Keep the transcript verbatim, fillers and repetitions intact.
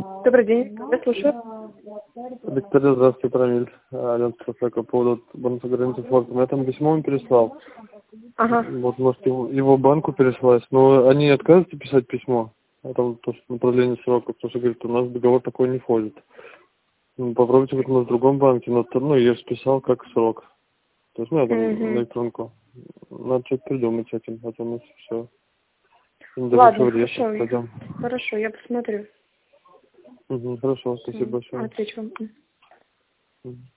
Добрый день, я слушаю. Виктория, здравствуйте, Рамиль. Ален Строфек, по поводу банка границы форта. Я там письмо он переслал. Ага. Вот, может, его, его банку переслать. Но они отказываются писать письмо. А там то, что направление срока, потому что, говорит, у нас в договор такой не входит. Ну, попробуйте, говорит, на другом банке. Но, ну, я списал как срок. То есть, ну, я там Угу. на электронку. Надо что-то придумать с этим, а то у нас все. Ладно, хорошо. Пойдем. Хорошо, я посмотрю. Угу, хорошо, спасибо большое. Отвечу вам. Мгм.